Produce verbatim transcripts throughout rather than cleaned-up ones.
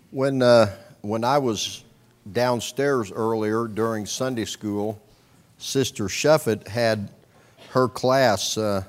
When uh, when I was downstairs earlier during Sunday school, Sister Shuffett had her class uh,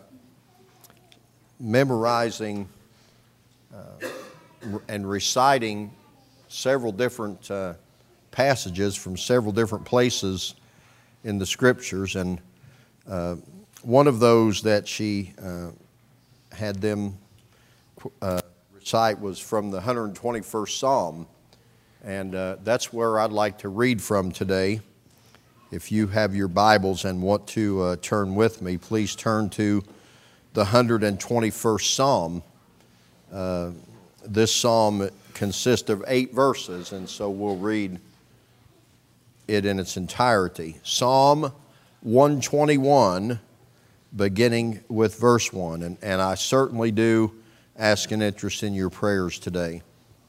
memorizing uh, and reciting several different uh, passages from several different places in the Scriptures, and uh, one of those that she uh, had them uh, recite was from the one hundred twenty-first Psalm, and uh, that's where I'd like to read from today. If you have your Bibles and want to uh, turn with me, please turn to the one hundred twenty-first Psalm. Uh, this psalm consists of eight verses, and so we'll read it in its entirety. Psalm one twenty-one, beginning with verse one, and, and I certainly do ask an interest in your prayers today.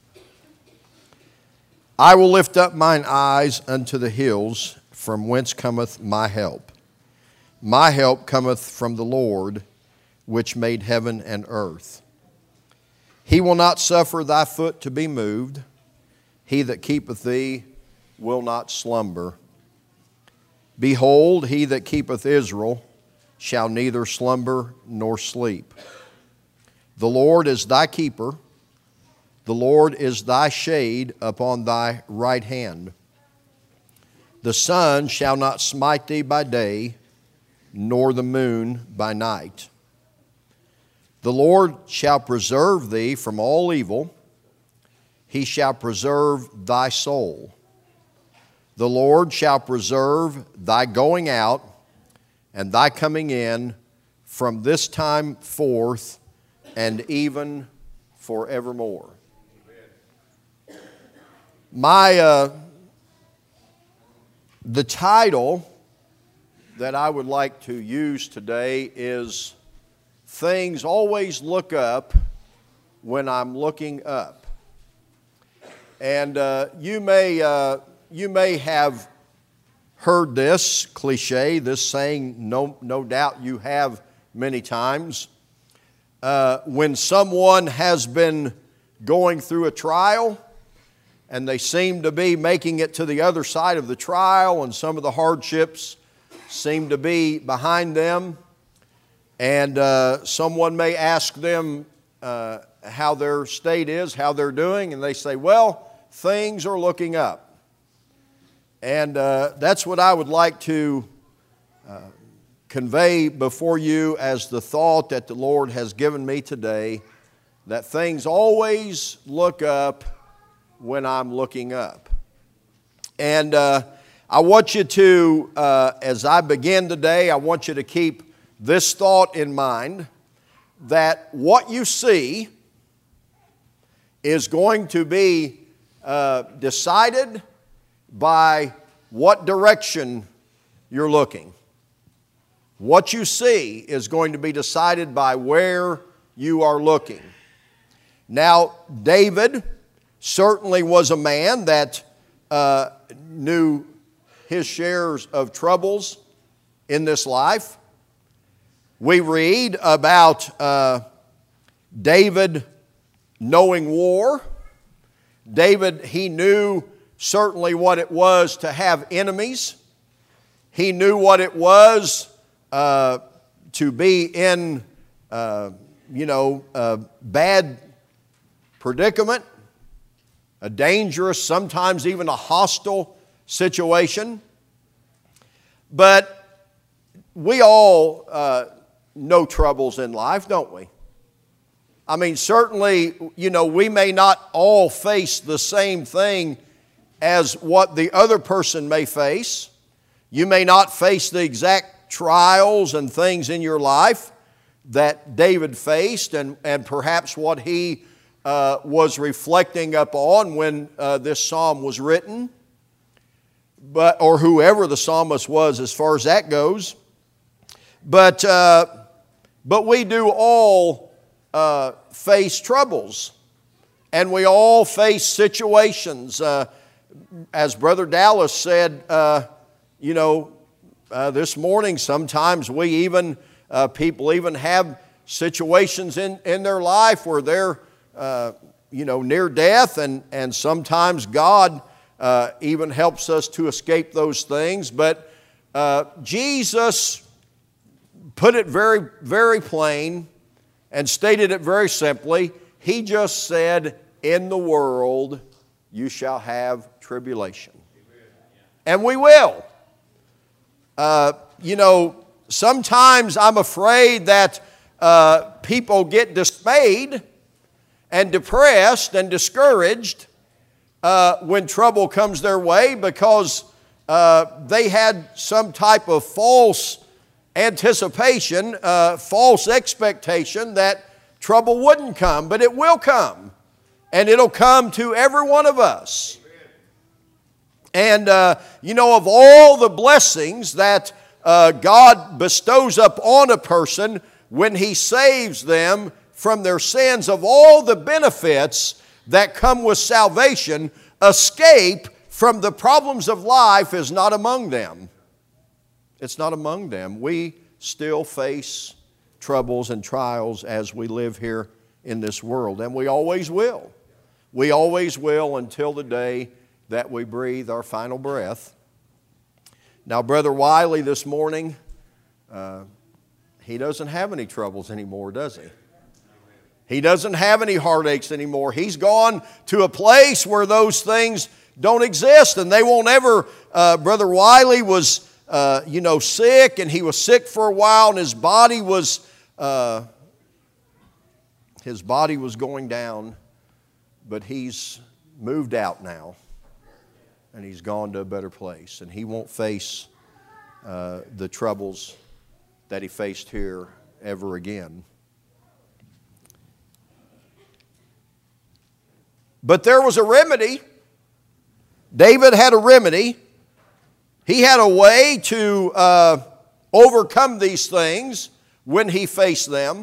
I will lift up mine eyes unto the hills, from whence cometh my help. My help cometh from the Lord, which made heaven and earth. He will not suffer thy foot to be moved. He that keepeth thee will not slumber. Behold, he that keepeth Israel shall neither slumber nor sleep. The Lord is thy keeper. The Lord is thy shade upon thy right hand. The sun shall not smite thee by day, nor the moon by night. The Lord shall preserve thee from all evil. He shall preserve thy soul. The Lord shall preserve thy going out and thy coming in from this time forth and even forevermore. My, uh, the title that I would like to use today is Things Always Look Up When I'm Looking Up. And uh, you may uh, you may have heard this cliche, this saying, no, no doubt you have many times. Uh, when someone has been going through a trial and they seem to be making it to the other side of the trial and some of the hardships seem to be behind them, and uh, someone may ask them uh, how their state is, how they're doing, and they say, well, things are looking up. And uh, that's what I would like to uh, convey before you as the thought that the Lord has given me today, that things always look up when I'm looking up. And uh, I want you to, uh, as I begin today, I want you to keep this thought in mind, that what you see is going to be uh, decided by what direction you're looking. What you see is going to be decided by where you are looking. Now, David certainly was a man that uh, knew his shares of troubles in this life. We read about uh, David knowing war. David, he knew certainly what it was to have enemies. He knew what it was Uh, to be in, uh, you know, a bad predicament, a dangerous, sometimes even a hostile situation. But we all uh, know troubles in life, don't we? I mean, certainly, you know, we may not all face the same thing as what the other person may face. You may not face the exact trials and things in your life that David faced, and, and perhaps what he uh, was reflecting upon when uh, this psalm was written, but or whoever the psalmist was as far as that goes. But, uh, but we do all uh, face troubles, and we all face situations. Uh, as Brother Dallas said, uh, you know, Uh, this morning, sometimes we even, uh, people even have situations in, in their life where they're uh, you know, near death, and, and sometimes God uh, even helps us to escape those things. But uh, Jesus put it very, very plain and stated it very simply. He just said, in the world you shall have tribulation. And we will. Uh, you know, sometimes I'm afraid that uh, people get dismayed and depressed and discouraged uh, when trouble comes their way because uh, they had some type of false anticipation, uh, false expectation that trouble wouldn't come, but it will come. And it'll come to every one of us. And, uh, you know, of all the blessings that uh, God bestows upon a person when He saves them from their sins, of all the benefits that come with salvation, escape from the problems of life is not among them. It's not among them. We still face troubles and trials as we live here in this world, and we always will. We always will until the day that we breathe our final breath. Now, Brother Wiley this morning, uh, he doesn't have any troubles anymore, does he? He doesn't have any heartaches anymore. He's gone to a place where those things don't exist, and they won't ever. Uh, Brother Wiley was, uh, you know, sick, and he was sick for a while, and his body was, uh, his body was going down, but he's moved out now, and he's gone to a better place, and he won't face uh, the troubles that he faced here ever again. But there was a remedy. David had a remedy. He had a way to uh, overcome these things when he faced them.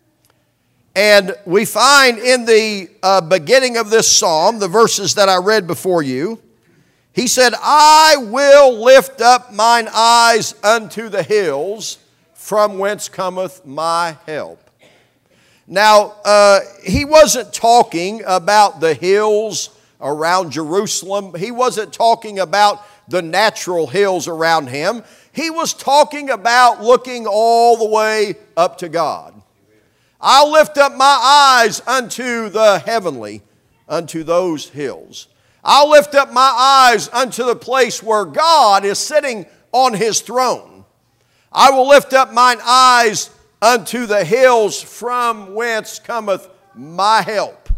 And we find in the uh, beginning of this psalm, the verses that I read before you, he said, I will lift up mine eyes unto the hills, from whence cometh my help. Now, uh, he wasn't talking about the hills around Jerusalem. He wasn't talking about the natural hills around him. He was talking about looking all the way up to God. I'll lift up my eyes unto the heavenly, unto those hills. I'll lift up my eyes unto the place where God is sitting on His throne. I will lift up mine eyes unto the hills, from whence cometh my help.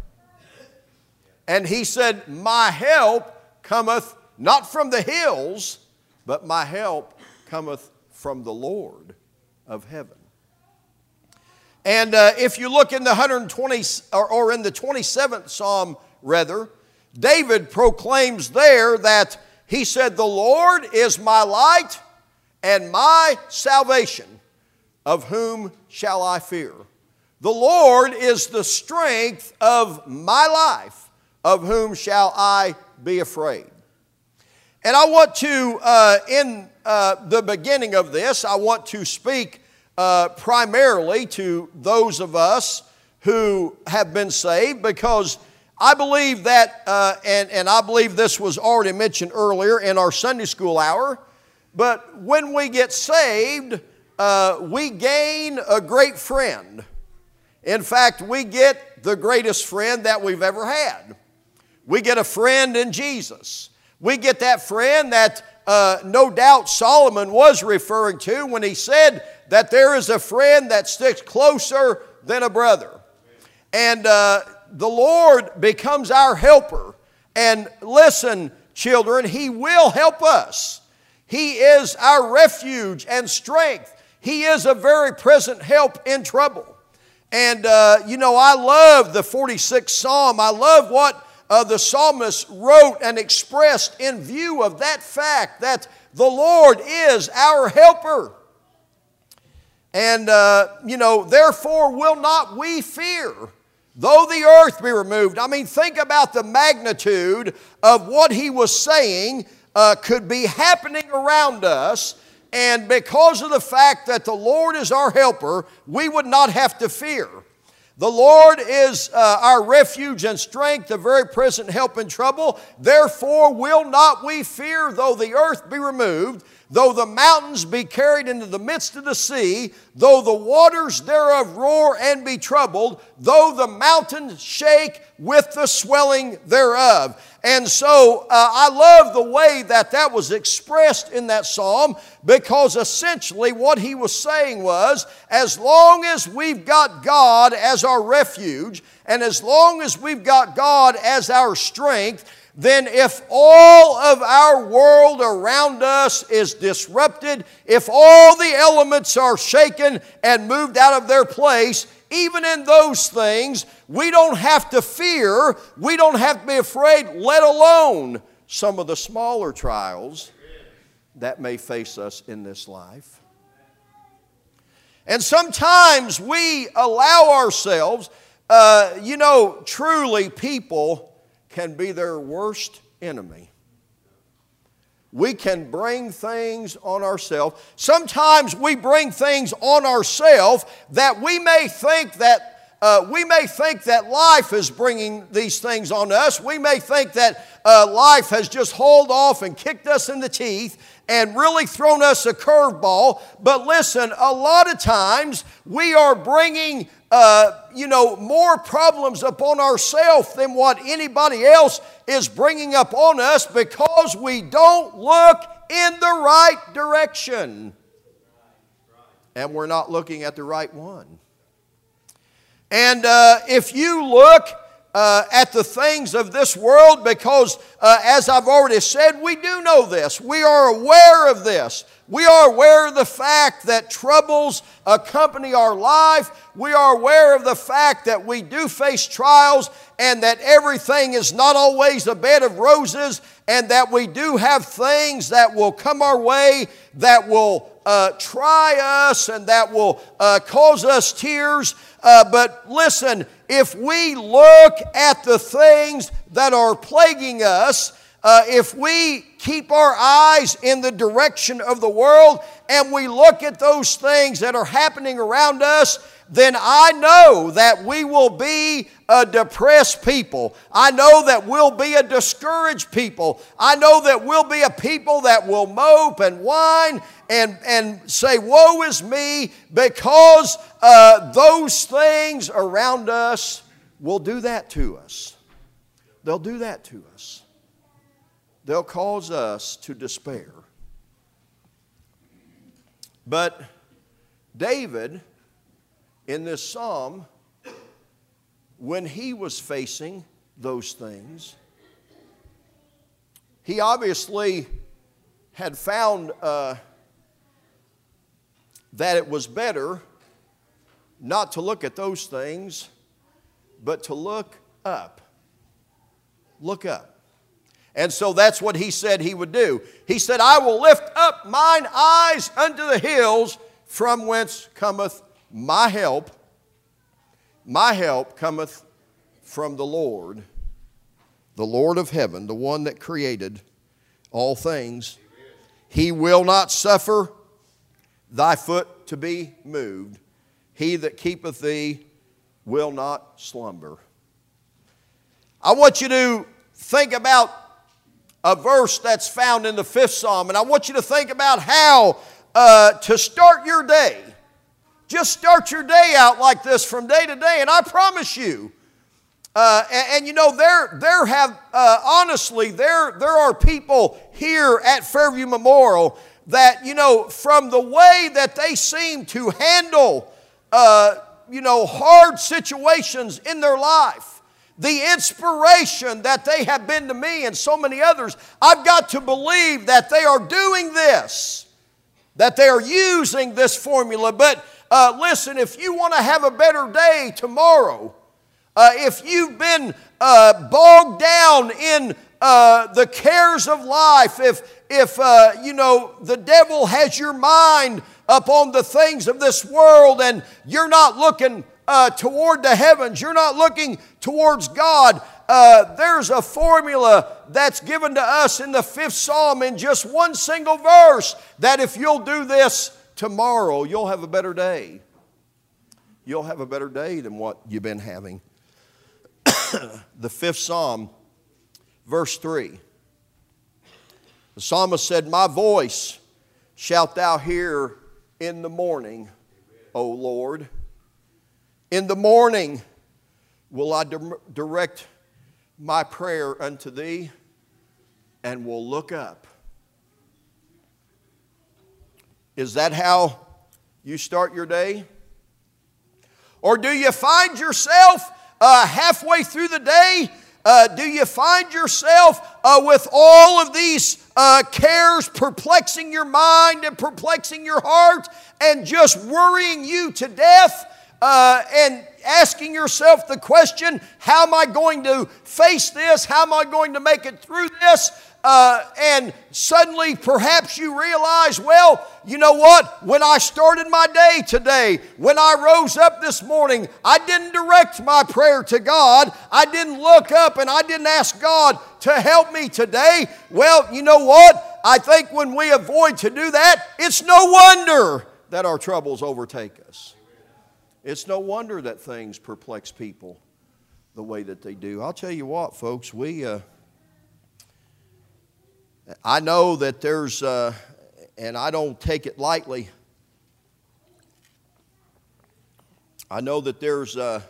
And he said, my help cometh not from the hills, but my help cometh from the Lord of heaven. And uh, if you look in the one hundred twenty or, or in the twenty-seventh Psalm, rather, David proclaims there that he said, the Lord is my light and my salvation. Of whom shall I fear? The Lord is the strength of my life. Of whom shall I be afraid? And I want to, uh, in uh, the beginning of this, I want to speak uh, primarily to those of us who have been saved, because I believe that, uh, and, and I believe this was already mentioned earlier in our Sunday school hour, but when we get saved, Uh, we gain a great friend. In fact, we get the greatest friend that we've ever had. We get a friend in Jesus. We get that friend that uh, no doubt Solomon was referring to when he said that there is a friend that sticks closer than a brother. And uh, the Lord becomes our helper. And listen, children, He will help us. He is our refuge and strength. He is a very present help in trouble. And, uh, you know, I love the forty-sixth Psalm. I love what uh, the psalmist wrote and expressed in view of that fact that the Lord is our helper. And, uh, you know, therefore will not we fear, though the earth be removed. I mean, think about the magnitude of what he was saying uh, could be happening around us. And because of the fact that the Lord is our helper, we would not have to fear. The Lord is uh, our refuge and strength, a very present help in trouble. Therefore will not we fear, though the earth be removed, though the mountains be carried into the midst of the sea, though the waters thereof roar and be troubled, though the mountains shake with the swelling thereof. And so uh, I love the way that that was expressed in that psalm, because essentially what he was saying was, as long as we've got God as our refuge, and as long as we've got God as our strength, then if all of our world around us is disrupted, if all the elements are shaken and moved out of their place, even in those things, we don't have to fear, we don't have to be afraid, let alone some of the smaller trials that may face us in this life. And sometimes we allow ourselves, uh, you know, truly people can be their worst enemy. We can bring things on ourselves. Sometimes we bring things on ourselves that we may think that uh, we may think that life is bringing these things on us. We may think that uh, life has just hauled off and kicked us in the teeth and really thrown us a curveball. But listen, a lot of times we are bringing Uh, you know, more problems upon ourselves than what anybody else is bringing up on us, because we don't look in the right direction. And we're not looking at the right one. And uh, if you look uh, at the things of this world, because uh, as I've already said, we do know this. We are aware of this. We are aware of the fact that troubles accompany our life. We are aware of the fact that we do face trials, and that everything is not always a bed of roses, and that we do have things that will come our way that will uh, try us and that will uh, cause us tears. Uh, but listen, if we look at the things that are plaguing us, Uh, if we keep our eyes in the direction of the world and we look at those things that are happening around us, then I know that we will be a depressed people. I know that we'll be a discouraged people. I know that we'll be a people that will mope and whine and, and say, woe is me, because uh, those things around us will do that to us. They'll do that to us. They'll cause us to despair. But David, in this psalm, when he was facing those things, he obviously had found uh, that it was better not to look at those things, but to look up. Look up. And so that's what he said he would do. He said, I will lift up mine eyes unto the hills, from whence cometh my help. My help cometh from the Lord, the Lord of heaven, the one that created all things. He will not suffer thy foot to be moved. He that keepeth thee will not slumber. I want you to think about a verse that's found in the fifth Psalm. And I want you to think about how uh, to start your day. Just start your day out like this from day to day. And I promise you, uh, and, and you know, there, there have, uh, honestly, there, there are people here at Fairview Memorial that, you know, from the way that they seem to handle, uh, you know, hard situations in their life, the inspiration that they have been to me and so many others, I've got to believe that they are doing this, that they are using this formula. But uh, listen, if you want to have a better day tomorrow, uh, if you've been uh, bogged down in uh, the cares of life, if, if uh, you know, the devil has your mind upon the things of this world and you're not looking Uh, toward the heavens, you're not looking towards God, uh, there's a formula that's given to us in the fifth Psalm in just one single verse, that if you'll do this tomorrow, you'll have a better day. you'll have a better day than what you've been having. The fifth Psalm, verse three. The psalmist said, "My voice shalt thou hear in the morning, O Lord. In the morning will I di- direct my prayer unto thee, and will look up." Is that how you start your day? Or do you find yourself uh, halfway through the day? Uh, do you find yourself uh, with all of these uh, cares perplexing your mind and perplexing your heart and just worrying you to death? Uh, and asking yourself the question, how am I going to face this? How am I going to make it through this? Uh, and suddenly perhaps you realize, well, you know what? When I started my day today, when I rose up this morning, I didn't direct my prayer to God. I didn't look up and I didn't ask God to help me today. Well, you know what? I think when we avoid to do that, it's no wonder that our troubles overtake us. It's no wonder that things perplex people the way that they do. I'll tell you what, folks, we, uh, I know that there's, uh, and I don't take it lightly, I know that there's uh,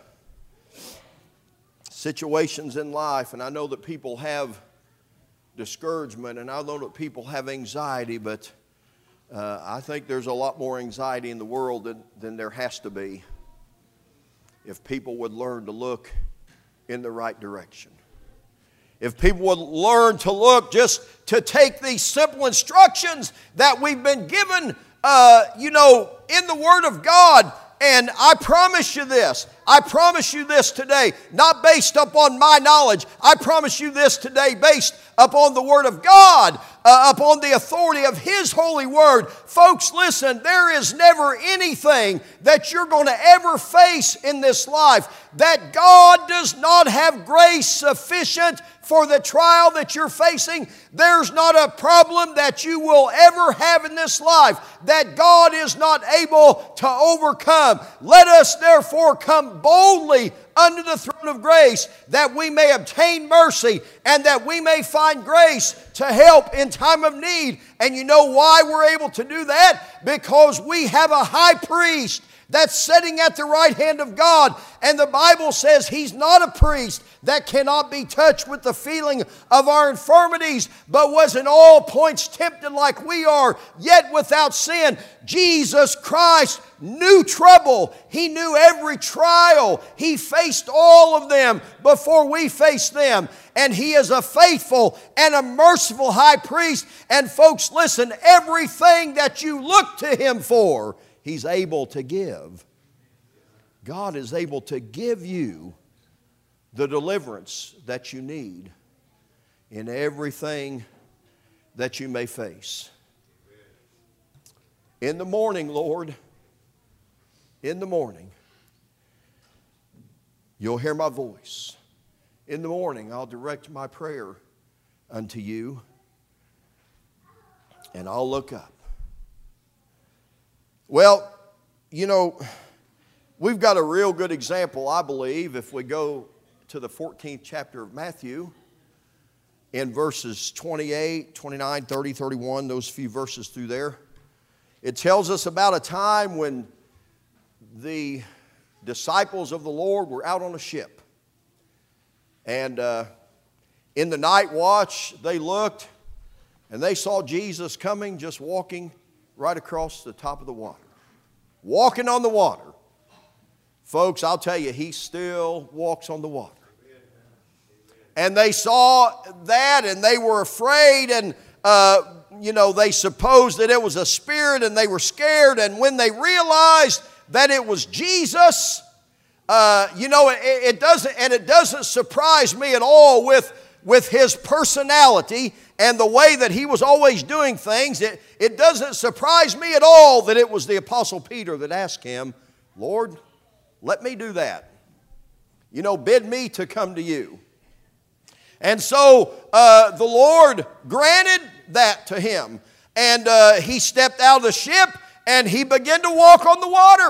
situations in life, and I know that people have discouragement, and I know that people have anxiety, but uh, I think there's a lot more anxiety in the world than, than there has to be if people would learn to look in the right direction. If people would learn to look, just to take these simple instructions that we've been given, uh, you know, in the Word of God. And I promise you this, I promise you this today, not based upon my knowledge, I promise you this today based upon the Word of God, uh, upon the authority of His holy Word. Folks, listen, there is never anything that you're going to ever face in this life that God does not have grace sufficient for the trial that you're facing. There's not a problem that you will ever have in this life that God is not able to overcome. Let us therefore come boldly under the throne of grace that we may obtain mercy and that we may find grace to help in time of need. And you know why we're able to do that? Because we have a high priest that's sitting at the right hand of God. And the Bible says He's not a priest that cannot be touched with the feeling of our infirmities, but was in all points tempted like we are, yet without sin. Jesus Christ knew trouble. He knew every trial. He faced all of them before we faced them. And He is a faithful and a merciful high priest. And folks, listen, everything that you look to Him for, He's able to give. God is able to give you the deliverance that you need in everything that you may face. In the morning, Lord, in the morning, you'll hear my voice. In the morning, I'll direct my prayer unto you, and I'll look up. Well, you know, we've got a real good example, I believe, if we go to the fourteenth chapter of Matthew, in verses twenty-eight, twenty-nine, thirty, thirty-one, those few verses through there. It tells us about a time when the disciples of the Lord were out on a ship. And uh, in the night watch, they looked and they saw Jesus coming, just walking right across the top of the water. Walking on the water. Folks, I'll tell you, He still walks on the water. And they saw that and they were afraid, and uh, you know, they supposed that it was a spirit and they were scared. And when they realized that it was Jesus, uh, you know, it, it doesn't, and it doesn't surprise me at all with, with His personality and the way that He was always doing things. It, it doesn't surprise me at all that it was the Apostle Peter that asked Him, Lord, let me do that. You know, bid me to come to you. And so uh, the Lord granted that to him. And uh, he stepped out of the ship and he began to walk on the water.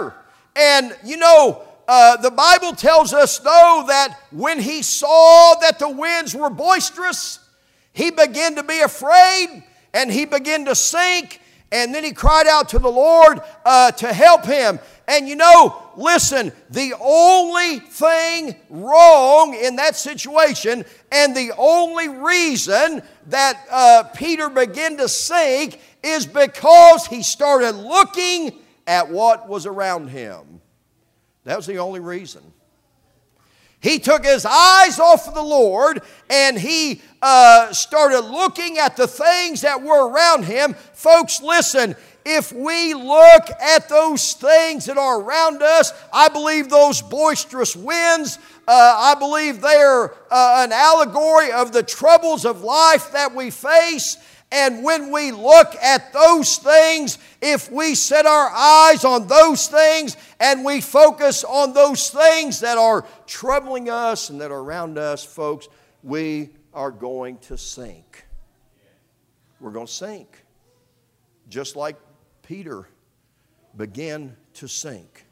And you know, uh, the Bible tells us, though, that when he saw that the winds were boisterous, he began to be afraid and he began to sink. And then he cried out to the Lord uh, to help him. And you know, listen, the only thing wrong in that situation and the only reason that uh, Peter began to sink is because he started looking at what was around him. That was the only reason. He took his eyes off of the Lord and he uh, started looking at the things that were around him. Folks, listen, if we look at those things that are around us, I believe those boisterous winds, uh, I believe they're uh, an allegory of the troubles of life that we face. And when we look at those things, if we set our eyes on those things and we focus on those things that are troubling us and that are around us, folks, we are going to sink. We're going to sink. Just like Peter began to sink.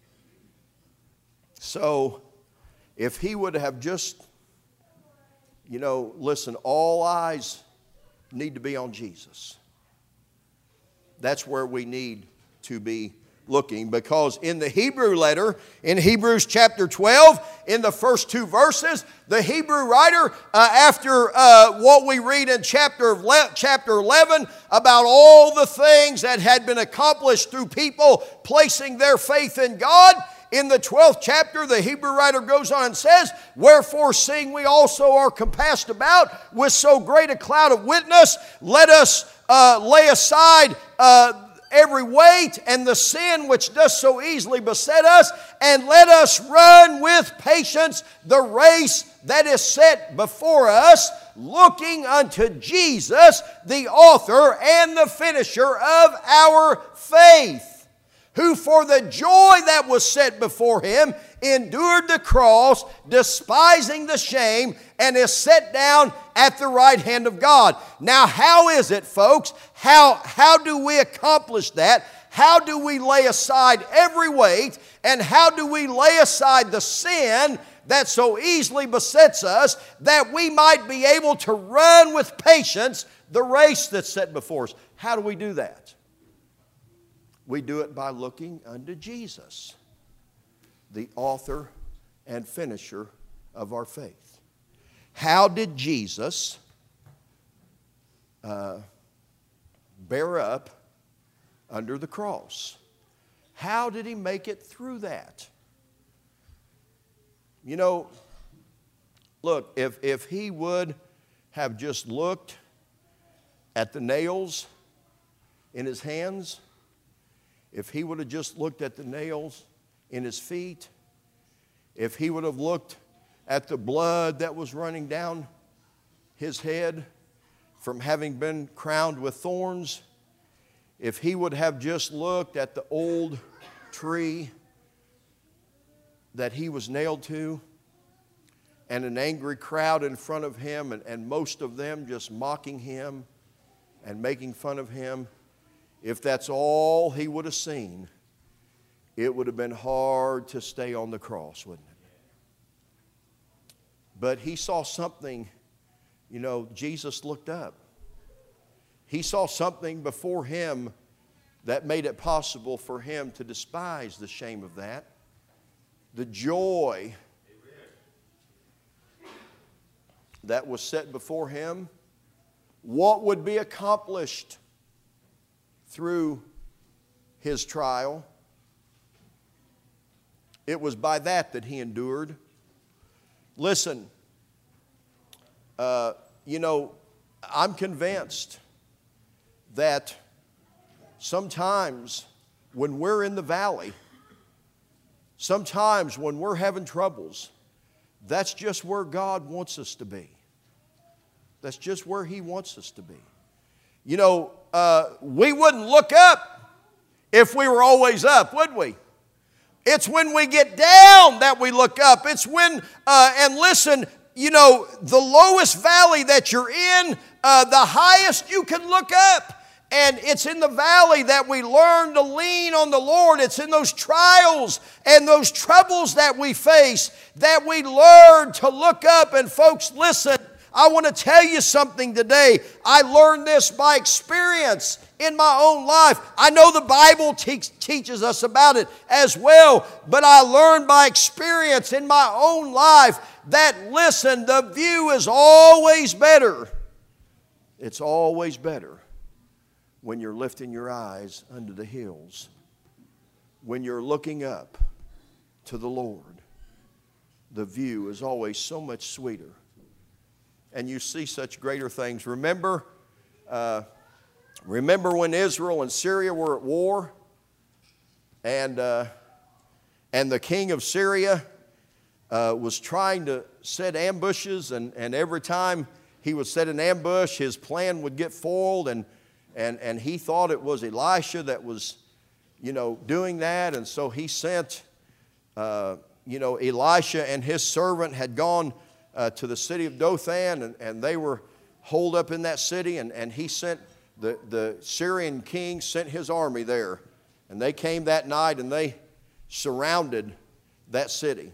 So, if he would have just, you know, listen, all eyes need to be on Jesus. That's where we need to be looking, because in the Hebrew letter, in Hebrews chapter twelve, in the first two verses, the Hebrew writer, uh, after uh, what we read in chapter chapter eleven about all the things that had been accomplished through people placing their faith in God, in the twelfth chapter, the Hebrew writer goes on and says, "Wherefore, seeing we also are compassed about with so great a cloud of witness, let us uh, lay aside uh, every weight and the sin which does so easily beset us, and let us run with patience the race that is set before us, looking unto Jesus, the author and the finisher of our faith, who for the joy that was set before him endured the cross, despising the shame, and is set down at the right hand of God." Now, how is it, folks? How, how do we accomplish that? How do we lay aside every weight? And how do we lay aside the sin that so easily besets us, that we might be able to run with patience the race that's set before us? How do we do that? We do it by looking unto Jesus, the author and finisher of our faith. How did Jesus uh, bear up under the cross? How did he make it through that? You know, look, if, if he would have just looked at the nails in his hands, if he would have just looked at the nails in his feet, if he would have looked at the blood that was running down his head from having been crowned with thorns, if he would have just looked at the old tree that he was nailed to, and an angry crowd in front of him, and, and most of them just mocking him and making fun of him, if that's all he would have seen, it would have been hard to stay on the cross, wouldn't it? But he saw something, you know, Jesus looked up. He saw something before him that made it possible for him to despise the shame of that. The joy that was set before him. What would be accomplished through his trial. It was by that that he endured. Listen, uh, you know, I'm convinced that sometimes when we're in the valley, sometimes when we're having troubles, that's just where God wants us to be. That's just where He wants us to be. You know, uh, we wouldn't look up if we were always up, would we? It's when we get down that we look up. It's when, uh, and listen, you know, the lowest valley that you're in, uh, the highest you can look up. And it's in the valley that we learn to lean on the Lord. It's in those trials and those troubles that we face that we learn to look up. And folks, listen, I want to tell you something today. I learned this by experience in my own life. I know the Bible te- teaches us about it as well, but I learned by experience in my own life that, listen, the view is always better. It's always better when you're lifting your eyes unto the hills, when you're looking up to the Lord. The view is always so much sweeter, and you see such greater things. Remember, uh, remember when Israel and Syria were at war, and uh, and the king of Syria uh, was trying to set ambushes, and, and every time he would set an ambush, his plan would get foiled, and and and he thought it was Elisha that was, you know, doing that, and so he sent, uh, you know, Elisha and his servant had gone Uh, to the city of Dothan, and, and they were holed up in that city, and, and he sent, the, the Syrian king sent his army there, and they came that night and they surrounded that city.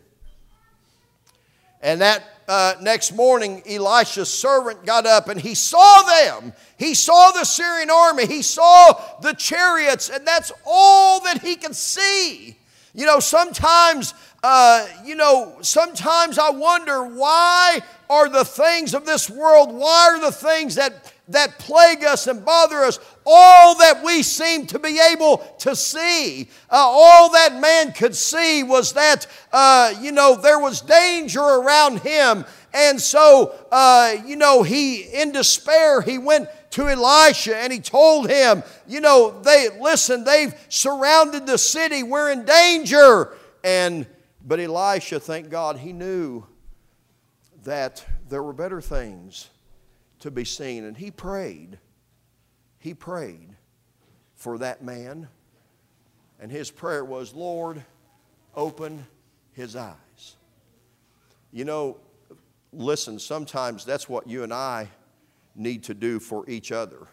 And that uh, next morning, Elisha's servant got up and he saw them. He saw the Syrian army. He saw the chariots, and that's all that he could see. You know, sometimes, uh, you know, sometimes I wonder, why are the things of this world, why are the things that, that plague us and bother us, all that we seem to be able to see? Uh, all that man could see was that, uh, you know, there was danger around him. And so, uh, you know, he, in despair, he went to Elisha and he told him, you know, they listen, they've surrounded the city, we're in danger. And but Elisha, thank God, he knew that there were better things to be seen, and he prayed. He prayed for that man, and his prayer was, Lord, open his eyes. You know, listen, sometimes that's what you and I need to do for each other.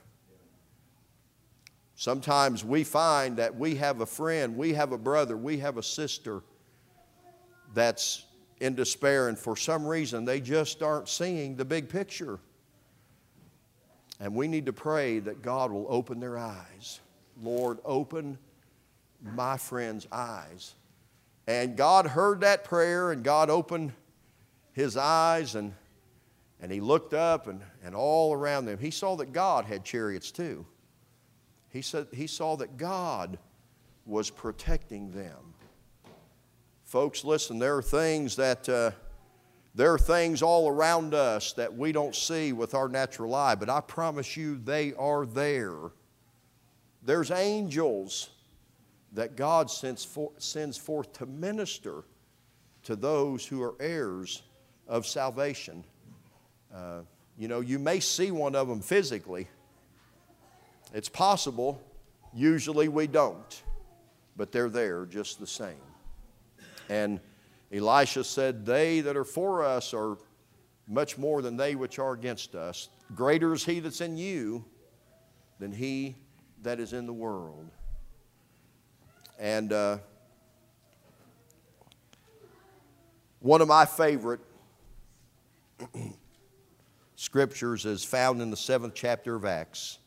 Sometimes we find that we have a friend, we have a brother, we have a sister that's in despair, and for some reason they just aren't seeing the big picture. And we need to pray that God will open their eyes. Lord, open my friend's eyes. And God heard that prayer, and God opened his eyes, and And he looked up, and, and all around them, he saw that God had chariots too. He said he saw that God was protecting them. Folks, listen, there are things that uh, there are things all around us that we don't see with our natural eye, but I promise you they are there. There's angels that God sends, for, sends forth to minister to those who are heirs of salvation. Uh, you know, you may see one of them physically. It's possible. Usually we don't. But they're there just the same. And Elisha said, they that are for us are much more than they which are against us. Greater is he that's in you than he that is in the world. And uh, one of my favorite scriptures is found in the seventh chapter of Acts.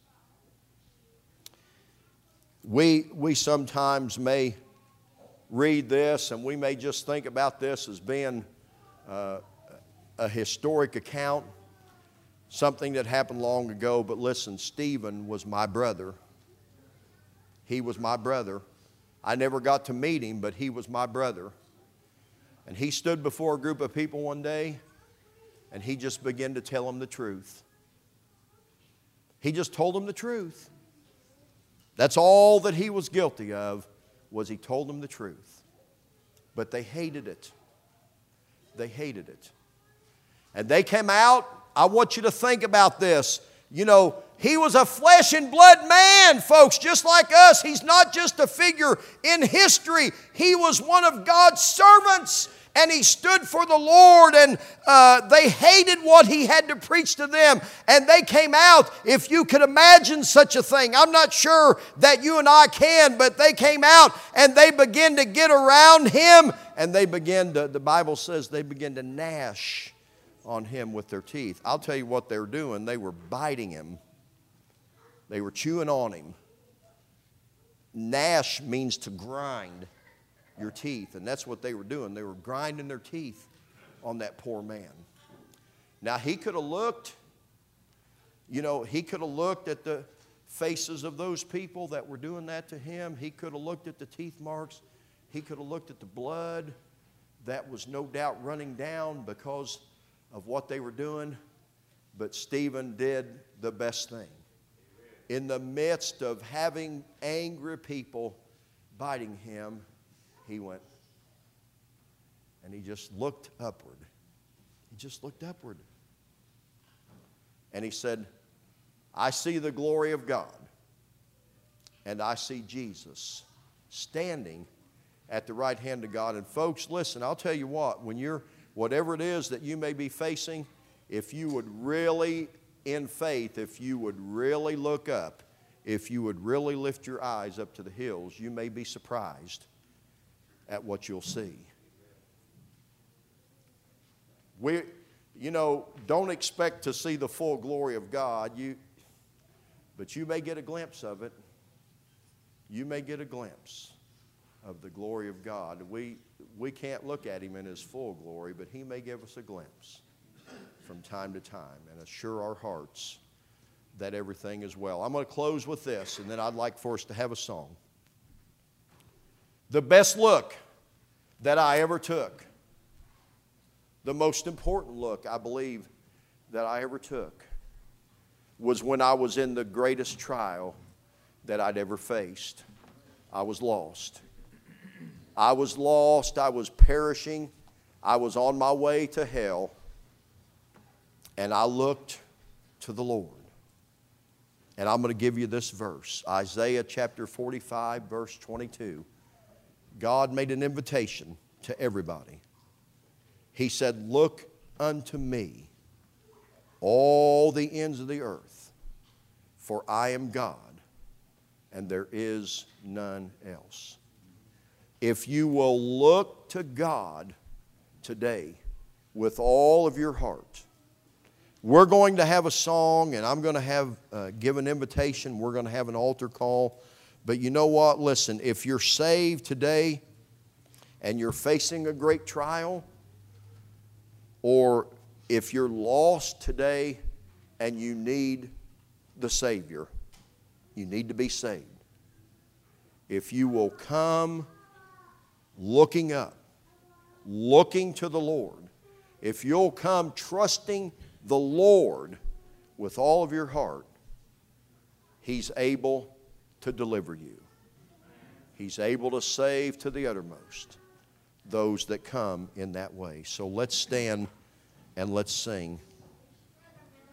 We, we sometimes may read this and we may just think about this as being uh, a historic account, something that happened long ago. But listen, Stephen was my brother. He was my brother. I never got to meet him, but he was my brother. And he stood before a group of people one day, and he just began to tell them the truth. He just told them the truth. That's all that he was guilty of, was he told them the truth. But they hated it. They hated it. And they came out. I want you to think about this. You know, he was a flesh and blood man, folks, just like us. He's not just a figure in history. He was one of God's servants. and he stood for the Lord, and uh, they hated what he had to preach to them, and they came out. If you could imagine such a thing, I'm not sure that you and I can, but they came out and they began to get around him, and they began to, the Bible says they began to gnash on him with their teeth. I'll tell you what they were doing. They were biting him. They were chewing on him. Gnash means to grind your teeth, and that's what they were doing. They were grinding their teeth on that poor man. Now, he could have looked, you know, he could have looked at the faces of those people that were doing that to him. He could have looked at the teeth marks. He could have looked at the blood that was no doubt running down because of what they were doing. But Stephen did the best thing. In the midst of having angry people biting him, he went and he just looked upward. He just looked upward. And he said, I see the glory of God, and I see Jesus standing at the right hand of God. And folks, listen, I'll tell you what, when you're, whatever it is that you may be facing, if you would really, in faith, if you would really look up, if you would really lift your eyes up to the hills, you may be surprised at what you'll see. We, you know, don't expect to see the full glory of God, you, but you may get a glimpse of it. You may get a glimpse of the glory of God. We, we can't look at him in his full glory, but he may give us a glimpse from time to time and assure our hearts that everything is well. I'm going to close with this, and then I'd like for us to have a song. The best look that I ever took, the most important look, I believe, that I ever took was when I was in the greatest trial that I'd ever faced. I was lost. I was lost. I was perishing. I was on my way to hell. And I looked to the Lord. And I'm going to give you this verse. Isaiah chapter forty-five, verse twenty-two. God made an invitation to everybody. He said, look unto me, all the ends of the earth, for I am God, and there is none else. If you will look to God today with all of your heart, we're going to have a song, and I'm going to have uh, give an invitation. We're going to have an altar call. But you know what? Listen, if you're saved today and you're facing a great trial, or if you're lost today and you need the Savior, you need to be saved. If you will come looking up, looking to the Lord, if you'll come trusting the Lord with all of your heart, He's able to deliver you. He's able to save to the uttermost those that come in that way. So let's stand and let's sing.